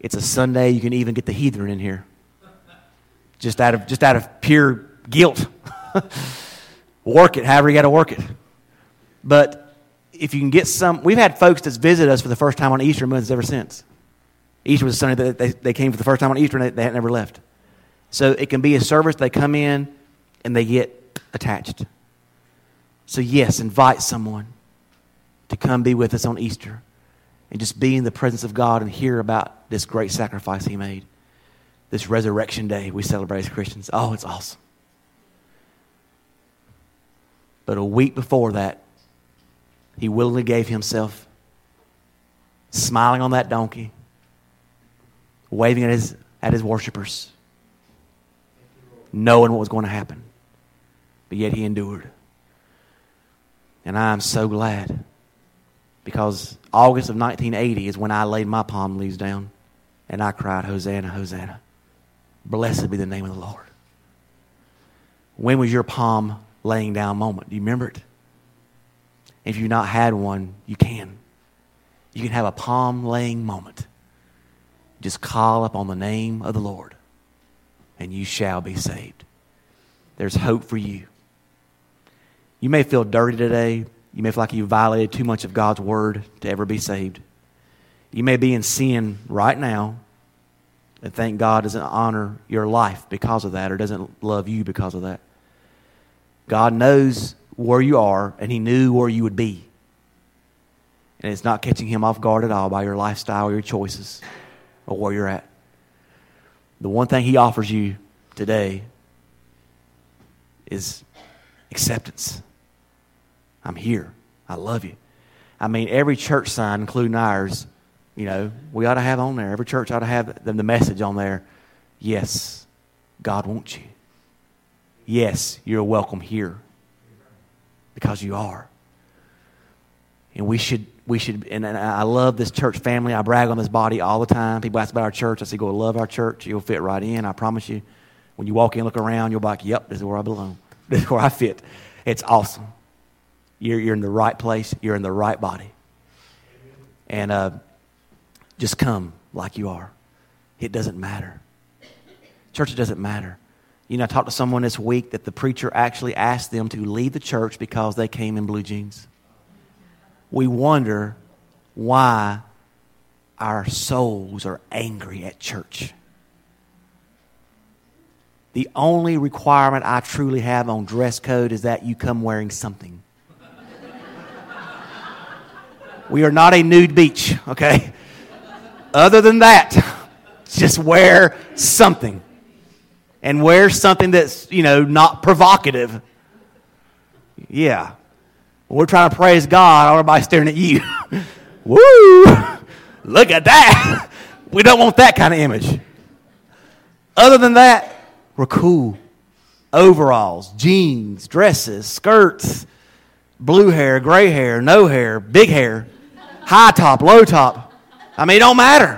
It's a Sunday. You can even get the heathen in here. Just out of pure guilt. Work it however you got to work it. But if you can get some, we've had folks that's visited us for the first time on Easter months ever since. Easter was a Sunday that they came for the first time on Easter and they had never left. So it can be a service. They come in and they get attached. So yes, invite someone to come be with us on Easter and just be in the presence of God and hear about this great sacrifice He made. This resurrection day we celebrate as Christians. Oh, it's awesome. But a week before that, He willingly gave Himself, smiling on that donkey, waving at his worshipers, knowing what was going to happen. But yet He endured. And I am so glad, because August of 1980 is when I laid my palm leaves down and I cried, Hosanna, Hosanna. Blessed be the name of the Lord. When was your palm laying down moment? Do you remember it? If you've not had one, you can. You can have a palm laying moment. Just call upon the name of the Lord and you shall be saved. There's hope for you. You may feel dirty today. You may feel like you violated too much of God's word to ever be saved. You may be in sin right now and think God doesn't honor your life because of that or doesn't love you because of that. God knows where you are, and He knew where you would be. And it's not catching Him off guard at all by your lifestyle or your choices or where you're at. The one thing He offers you today is acceptance. I'm here. I love you. I mean, every church sign, including ours, we ought to have on there. Every church ought to have the message on there. Yes, God wants you. Yes, you're welcome here. Because you are. And we should, and I love this church family. I brag on this body all the time. People ask about our church. I say, go love our church. You'll fit right in. I promise you. When you walk in, look around, you'll be like, yep, this is where I belong. This is where I fit. It's awesome. You're in the right place. You're in the right body. And just come like you are. It doesn't matter. Church, it doesn't matter. I talked to someone this week that the preacher actually asked them to leave the church because they came in blue jeans. We wonder why our souls are angry at church. The only requirement I truly have on dress code is that you come wearing something. We are not a nude beach, okay? Other than that, just wear something. And wear something that's, not provocative. Yeah. We're trying to praise God. Everybody's staring at you. Woo! Look at that. We don't want that kind of image. Other than that, we're cool. Overalls, jeans, dresses, skirts, blue hair, gray hair, no hair, big hair, high top, low top. I mean, it don't matter.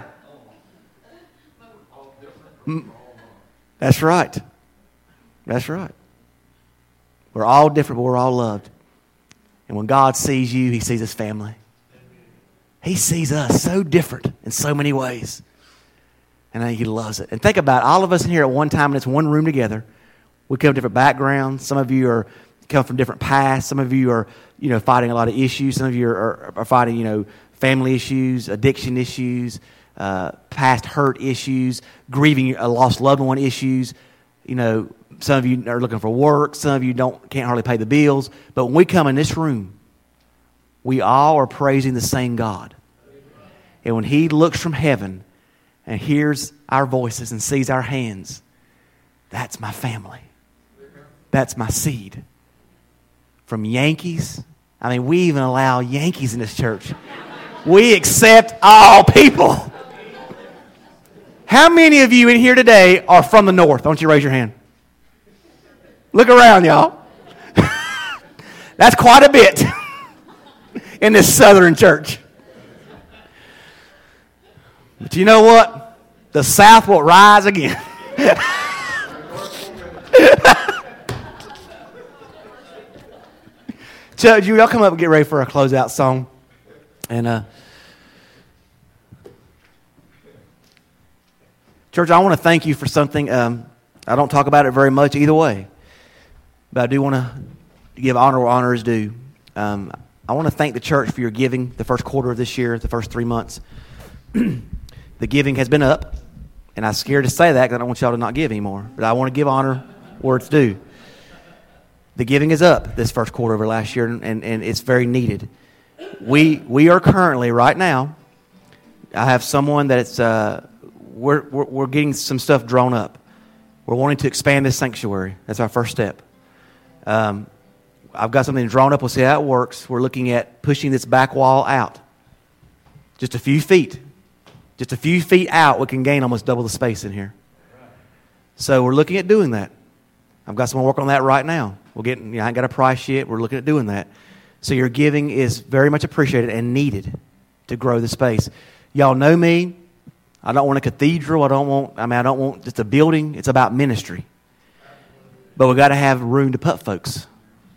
That's right. That's right. We're all different, but we're all loved. And when God sees you, He sees His family. He sees us so different in so many ways. And I think He loves it. And think about it, all of us in here at one time in this one room together. We come from different backgrounds. Some of you come from different pasts. Some of you are, fighting a lot of issues. Some of you are fighting, family issues, addiction issues, past hurt issues, grieving a lost loved one issues. Some of you are looking for work. Some of you can't hardly pay the bills. But when we come in this room, we all are praising the same God. And when He looks from heaven and hears our voices and sees our hands, that's my family. That's my seed. From Yankees. I mean, we even allow Yankees in this church. We accept all people. How many of you in here today are from the north? Why don't you raise your hand? Look around, y'all. That's quite a bit in this southern church. But you know what? The South will rise again. So, y'all come up and get ready for a closeout song. And Church, I want to thank you for something. I don't talk about it very much either way, but I do want to give honor where honor is due. I want to thank the church for your giving the first quarter of this year, the first 3 months. The giving has been up, and I'm scared to say that because I don't want y'all to not give anymore, but I want to give honor where it's due. The giving is up this first quarter over last year, and it's very needed. We are currently, right now, I have someone that's, we're getting some stuff drawn up. We're wanting to expand this sanctuary. That's our first step. I've got something drawn up. We'll see how it works. We're looking at pushing this back wall out. Just a few feet. Just a few feet out, we can gain almost double the space in here. So we're looking at doing that. I've got someone working on that right now. I ain't got a price yet. We're looking at doing that. So your giving is very much appreciated and needed to grow the space. Y'all know me. I don't want a cathedral. I don't want just a building. It's about ministry. But we've got to have room to put folks.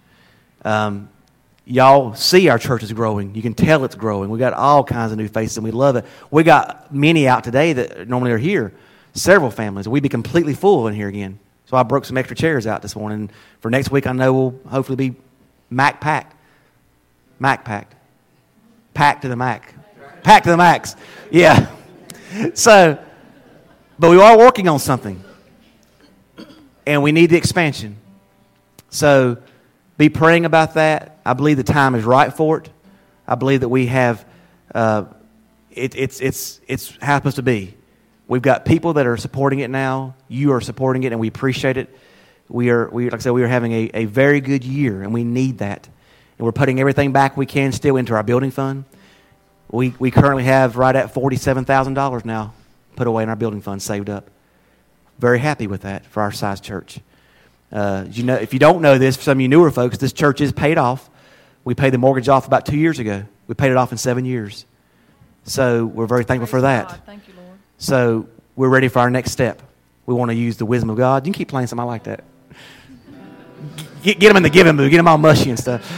Y'all see our church is growing. You can tell it's growing. We got all kinds of new faces, and we love it. We got many out today that normally are here, several families. We'd be completely full in here again. So I broke some extra chairs out this morning. For next week, I know we'll hopefully be Mac packed. Mac packed. Packed to the Mac. Packed to the max. Yeah. So, but we are working on something. And we need the expansion. So, be praying about that. I believe the time is right for it. I believe that we have, it's how it's supposed to be. We've got people that are supporting it now. You are supporting it, and we appreciate it. Like I said, we are having a very good year, and we need that. And we're putting everything back we can still into our building fund. We currently have right at $47,000 now put away in our building fund, saved up. Very happy with that for our size church. If you don't know this, for some of you newer folks, this church is paid off. We paid the mortgage off about 2 years ago. We paid it off in 7 years. So we're very thankful for that. God. Thank you, Lord. So we're ready for our next step. We want to use the wisdom of God. You can keep playing something like that. Get them in the giving mood. Get them all mushy and stuff.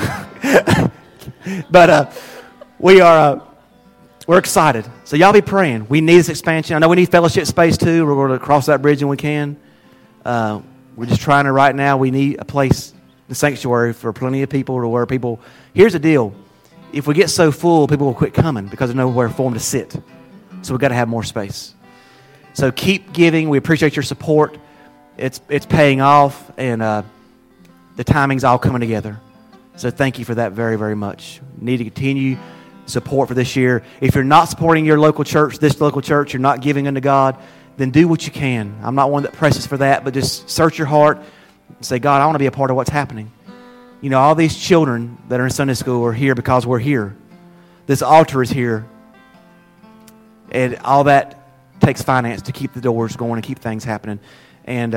But we're excited. So y'all be praying. We need this expansion. I know we need fellowship space too. We're going to cross that bridge when we can. We're just trying to right now. We need a place, the sanctuary, for plenty of people to where people. Here's the deal: if we get so full, people will quit coming because there's nowhere for them to sit. So we've got to have more space. So keep giving. We appreciate your support. It's paying off, and the timing's all coming together. So thank you for that very, very much. Need to continue support for this year. If you're not supporting your local church, this local church, you're not giving unto God, then do what you can. I'm not one that presses for that, but just search your heart and say, God, I want to be a part of what's happening. You know, all these children that are in Sunday school are here because we're here. This altar is here. And all that takes finance to keep the doors going and keep things happening. And,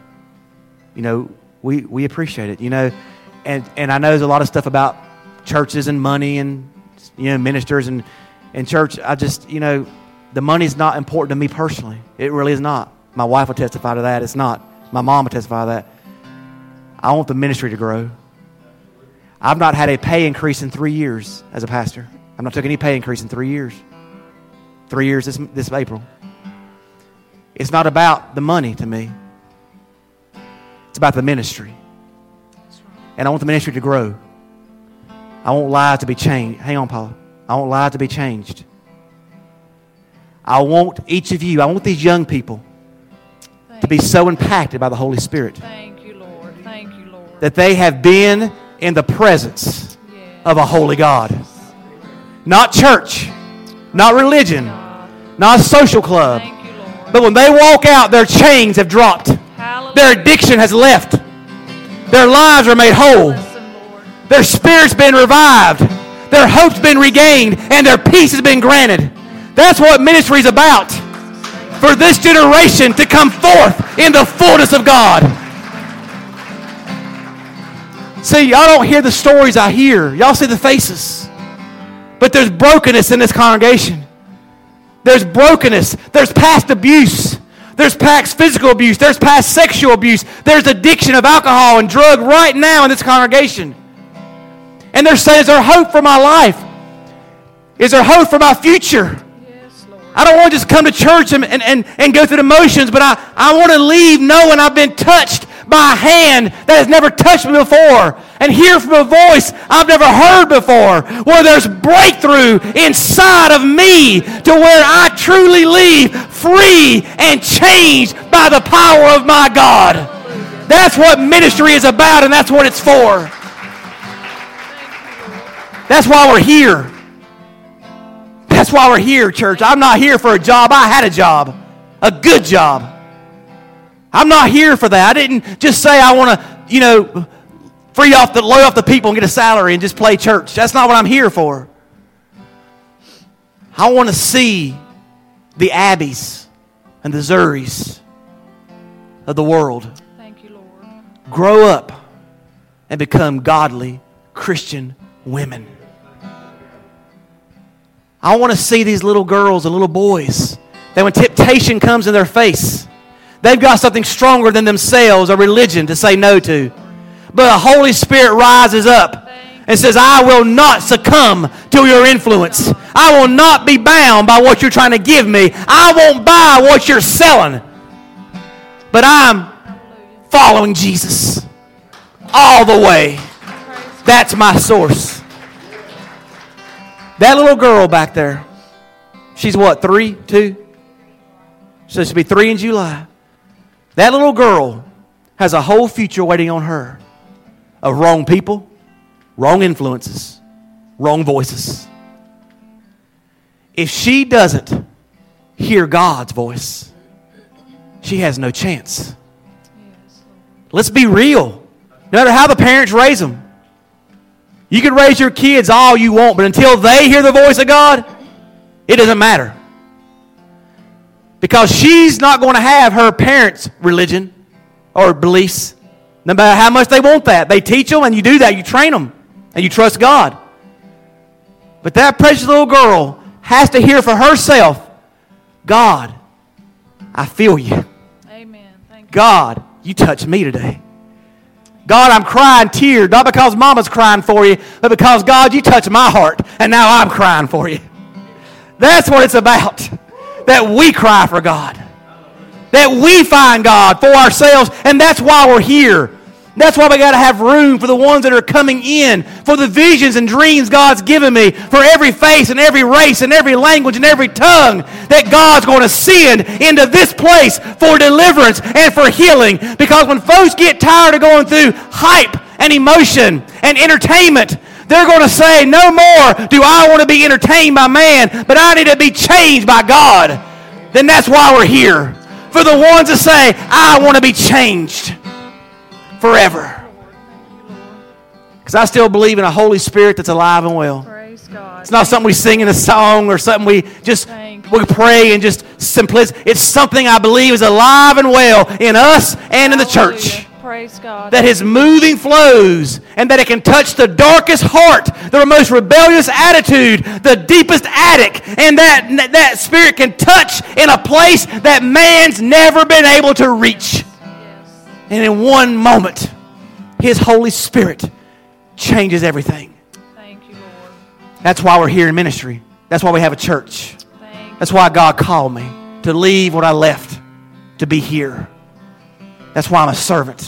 we appreciate it, And I know there's a lot of stuff about churches and money and, ministers and church. I just, the money's not important to me personally. It really is not. My wife will testify to that. It's not. My mom will testify to that. I want the ministry to grow. I've not had a pay increase in 3 years as a pastor. I've not took any pay increase in 3 years. 3 years this April. It's not about the money to me. It's about the ministry. And I want the ministry to grow. I want lives to be changed. Hang on, Paula. I want lives to be changed. I want each of you, I want these young people to be so impacted by the Holy Spirit. Thank you, Lord. Thank you, Lord. That they have been in the presence of a holy God. Not church, not religion, not a social club. Thank you, Lord. But when they walk out, their chains have dropped. Hallelujah. Their addiction has left. Their lives are made whole. Listen, Lord. Their spirit's been revived. Their hope's been regained. And their peace has been granted. That's what ministry is about. For this generation to come forth in the fullness of God. See, y'all don't hear the stories I hear. Y'all see the faces. But there's brokenness in this congregation. There's brokenness. There's past abuse. There's past physical abuse. There's past sexual abuse. There's addiction of alcohol and drug right now in this congregation. And they're saying, is there hope for my life? Is there hope for my future? Yes, Lord. I don't want to just come to church and go through the motions, but I want to leave knowing I've been touched by a hand that has never touched me before, and hear from a voice I've never heard before, where there's breakthrough inside of me to where I truly leave free and changed by the power of my God. That's what ministry is about, and that's what it's for. That's why we're here. That's why we're here, church. I'm not here for a job. I had a job, a good job. I'm not here for that. I didn't just say I want to, lay off the people and get a salary and just play church. That's not what I'm here for. I want to see the Abbies and the Zuris of the world grow up and become godly Christian women. I want to see these little girls and little boys that when temptation comes in their face, they've got something stronger than themselves or religion to say no to. But the Holy Spirit rises up and says, I will not succumb to your influence. I will not be bound by what you're trying to give me. I won't buy what you're selling. But I'm following Jesus all the way. That's my source. That little girl back there, she's what, 3, 2? So she'll be 3 in July. That little girl has a whole future waiting on her of wrong people, wrong influences, wrong voices. If she doesn't hear God's voice, she has no chance. Let's be real. No matter how the parents raise them, you can raise your kids all you want, but until they hear the voice of God, it doesn't matter. Because she's not going to have her parents' religion or beliefs, no matter how much they want that. They teach them, and you do that. You train them, and you trust God. But that precious little girl has to hear for herself, God, I feel you. Amen. Thank you. God, you touched me today. God, I'm crying tears, not because mama's crying for you, but because, God, you touched my heart, and now I'm crying for you. That's what it's about. That we cry for God. That we find God for ourselves, and that's why we're here. That's why we got to have room for the ones that are coming in, for the visions and dreams God's given me, for every face and every race and every language and every tongue that God's going to send into this place for deliverance and for healing. Because when folks get tired of going through hype and emotion and entertainment, they're going to say, no more do I want to be entertained by man, but I need to be changed by God. Then that's why we're here. For the ones that say, I want to be changed forever. Because I still believe in a Holy Spirit that's alive and well. Praise God. It's not something we sing in a song or something we pray and just simplicity. It's something I believe is alive and well in us and in the church. Praise God. That His moving flows and that it can touch the darkest heart, the most rebellious attitude, the deepest attic, and that Spirit can touch in a place that man's never been able to reach. And in one moment, His Holy Spirit changes everything. Thank you, Lord. That's why we're here in ministry. That's why we have a church. That's why God called me to leave what I left to be here. That's why I'm a servant.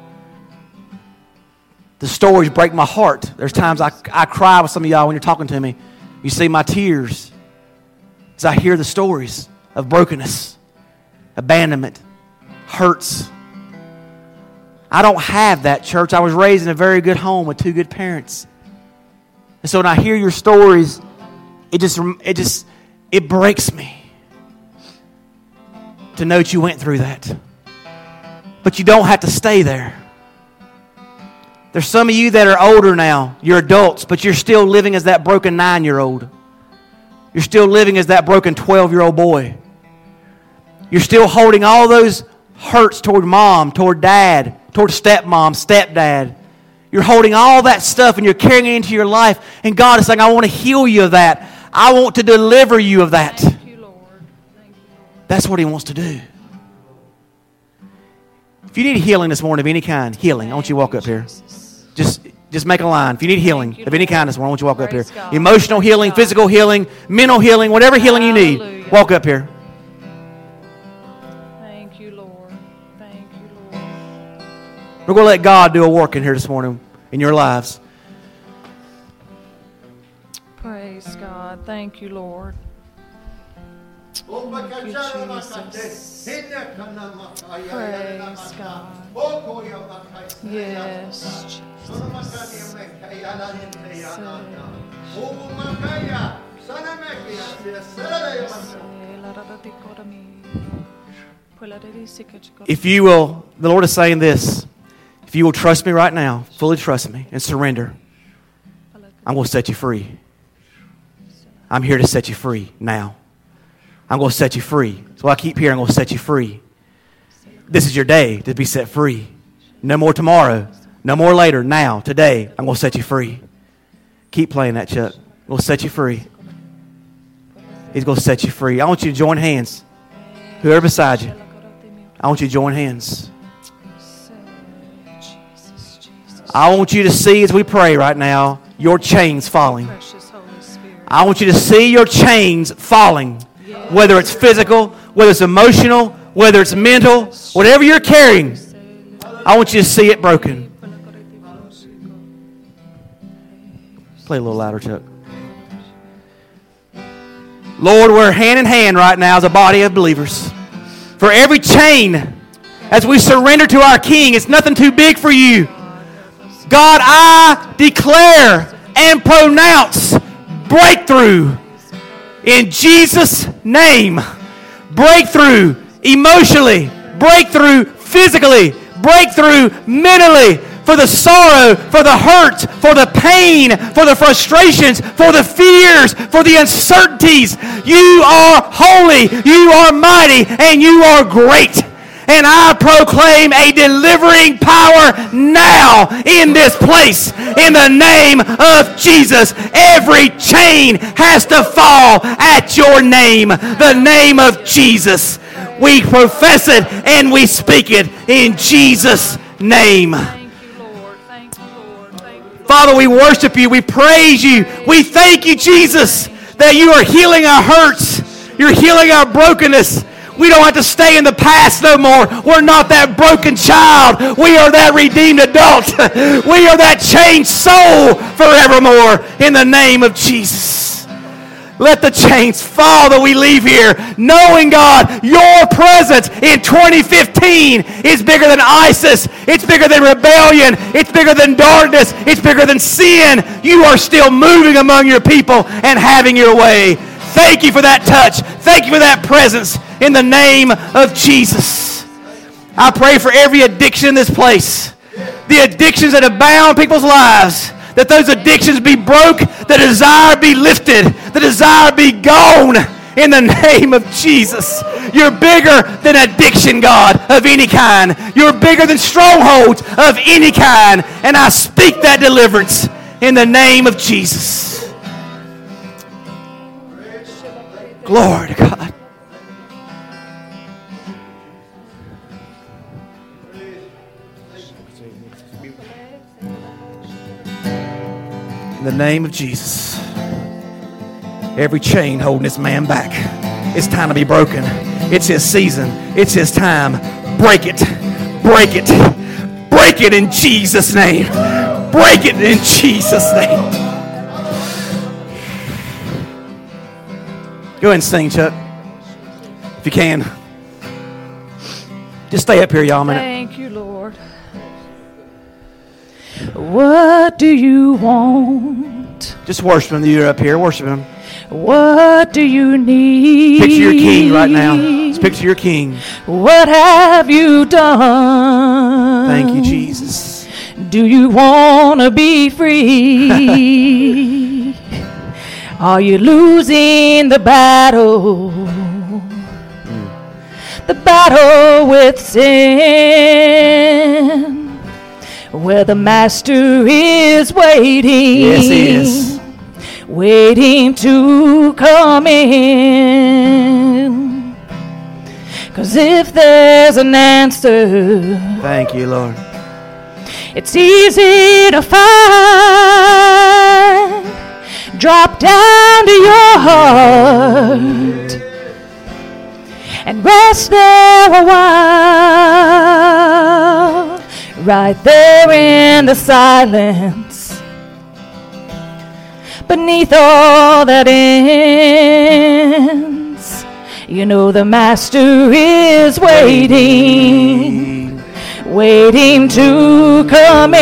The stories break my heart. There's times I cry with some of y'all when you're talking to me. You see my tears as I hear the stories of brokenness, abandonment, hurts. I don't have that, church. I was raised in a very good home with 2 good parents. And so when I hear your stories, it breaks me to know that you went through that. But you don't have to stay there. There's some of you that are older now. You're adults, but you're still living as that broken 9-year-old. You're still living as that broken 12-year-old boy. You're still holding all those hurts toward mom, toward dad, toward stepmom, stepdad. You're holding all that stuff and you're carrying it into your life. And God is saying, I want to heal you of that. I want to deliver you of that. Thank you, Lord. Thank you, Lord. That's what He wants to do. If you need healing this morning of any kind, healing, I want you to walk up here. Just make a line. If you need healing of any kind this morning, I want you to walk up here. Emotional healing, physical healing, mental healing, whatever healing you need. Walk up here. Thank you, Lord. Thank you, Lord. We're going to let God do a work in here this morning in your lives. Praise God. Thank you, Lord. Thank you, Jesus. Praise God. Yes, Jesus. If you will, the Lord is saying this. If you will trust me right now, fully trust me and surrender, I'm going to set you free. I'm here to set you free now. I'm going to set you free. So I keep hearing, I'm going to set you free. This is your day to be set free. No more tomorrow. No more later. Now, today, I'm going to set you free. Keep playing that, Chuck. I'm going to set you free. He's going to set you free. I want you to join hands. Whoever beside you, I want you to join hands. I want you to see as we pray right now, your chains falling. I want you to see your chains falling. Whether it's physical, whether it's emotional, whether it's mental, whatever you're carrying, I want you to see it broken. Play a little louder, Chuck. Lord, we're hand in hand right now as a body of believers. For every chain, as we surrender to our King, it's nothing too big for you. God, I declare and pronounce breakthrough in Jesus' name. Breakthrough emotionally, breakthrough physically, breakthrough mentally, for the sorrow, for the hurt, for the pain, for the frustrations, for the fears, for the uncertainties. You are holy, you are mighty, and you are great. And I proclaim a delivering power now in this place. In the name of Jesus, every chain has to fall at your name, the name of Jesus. We profess it and we speak it in Jesus' name. Thank you, Lord. Thank you, Lord. Thank you. Father, we worship you. We praise you. We thank you, Jesus, that you are healing our hurts. You're healing our brokenness. We don't have to stay in the past no more. We're not that broken child. We are that redeemed adult. We are that changed soul forevermore in the name of Jesus. Let the chains fall that we leave here, knowing, God, your presence in 2015 is bigger than ISIS. It's bigger than rebellion. It's bigger than darkness. It's bigger than sin. You are still moving among your people and having your way. Thank you for that touch. Thank you for that presence in the name of Jesus. I pray for every addiction in this place. The addictions that have bound people's lives, that those addictions be broke, the desire be lifted, the desire be gone in the name of Jesus. You're bigger than addiction, God, of any kind. You're bigger than strongholds of any kind. And I speak that deliverance in the name of Jesus. Glory to God. In the name of Jesus. Every chain holding this man back, it's time to be broken. It's his season. It's his time. Break it. Break it. Break it in Jesus' name. Break it in Jesus' name. Go ahead and sing, Chuck, if you can. Just stay up here, y'all, a minute. Thank you, Lord. What do you want? Just worship him. You're up here. Worship him. What do you need? Picture your king right now. Just picture your king. What have you done? Thank you, Jesus. Do you want to be free? Are you losing the battle? The battle with sin, where the master is waiting. Yes, he is. Waiting to come in. 'Cause if there's an answer, thank you, Lord, it's easy to find. Drop down to your heart and rest there a while, right there in the silence, beneath all that ends. You know the Master is waiting, waiting to come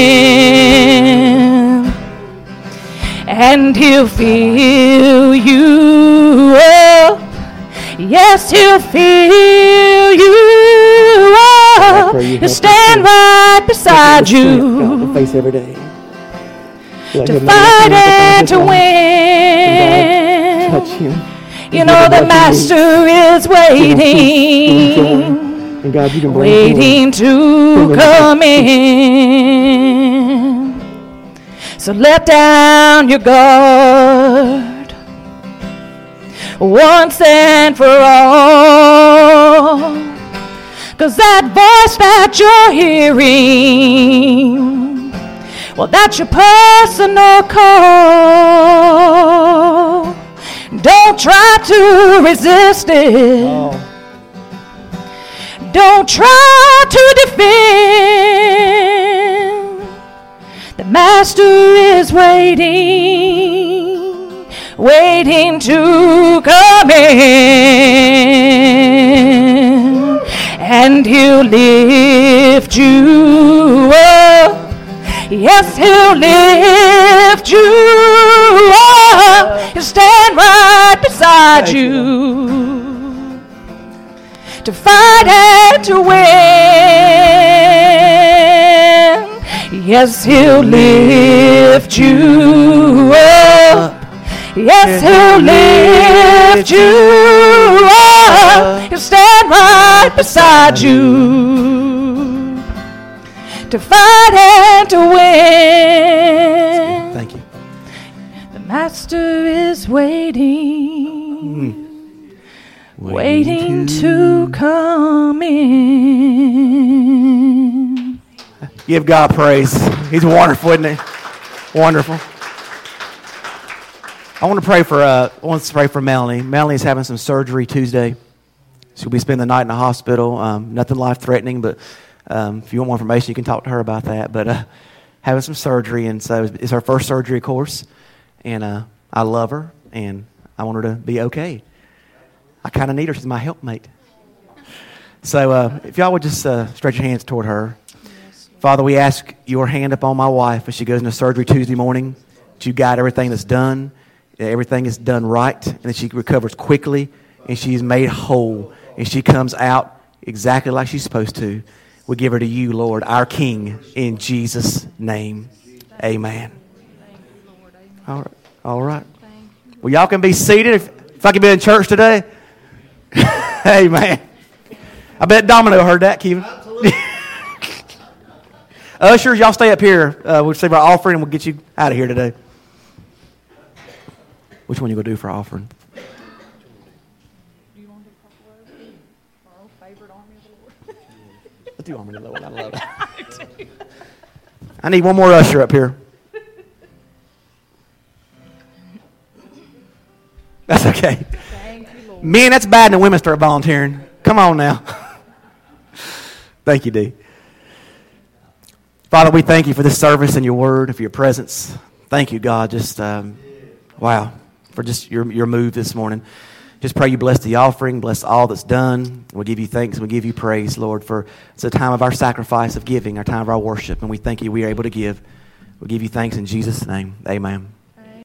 in, and he'll fill you up. Yes, he'll fill you up. He'll stand right beside you face every day. to fight and to win. Touch him. You know the Master is waiting, And God, you can waiting to come in. So let down your guard once and for all, 'cause that voice that you're hearing, well, that's your personal call. Don't try to resist it. Don't try to defend. The Master is waiting, waiting to come in, and he'll lift you up. Yes, he'll lift you up. He'll stand right beside you to fight and to win. Yes, he'll lift you up. Yes, he'll lift you up. He'll stand right beside you to fight and to win. Thank you. The Master is waiting, waiting to come in. Give God praise. He's wonderful, isn't he? Wonderful. I want to pray for Melanie. Melanie's having some surgery Tuesday. She'll be spending the night in the hospital. Nothing life-threatening, but if you want more information, you can talk to her about that. But having some surgery, and so it's her first surgery, of course. And I love her, and I want her to be okay. I kind of need her. She's my helpmate. So if y'all would just stretch your hands toward her. Father, we ask your hand upon my wife as she goes into surgery Tuesday morning, that you guide everything that's done, that everything is done right, and that she recovers quickly, and she's made whole, and she comes out exactly like she's supposed to. We give her to you, Lord, our King, in Jesus' name. Amen. All right. All right. Well, y'all can be seated if I can be in church today. Amen. I bet Domino heard that, Kevin. Ushers, y'all stay up here. We'll receive our offering and we'll get you out of here today. Which one you going to do for offering? Do you want to do our favorite Army of the Lord? Let's do Army of the Lord. I love it. I need one more usher up here. That's okay. Thank you, Lord. Men, that's bad when women start volunteering. Come on now. Thank you, Dee. Father, we thank you for this service and your word and for your presence. Thank you, God. Just, wow, for just your move this morning. Just pray you bless the offering, bless all that's done. We'll give you thanks. We'll give you praise, Lord, for it's a time of our sacrifice of giving, our time of our worship. And we thank you we are able to give. We'll give you thanks in Jesus' name. Amen.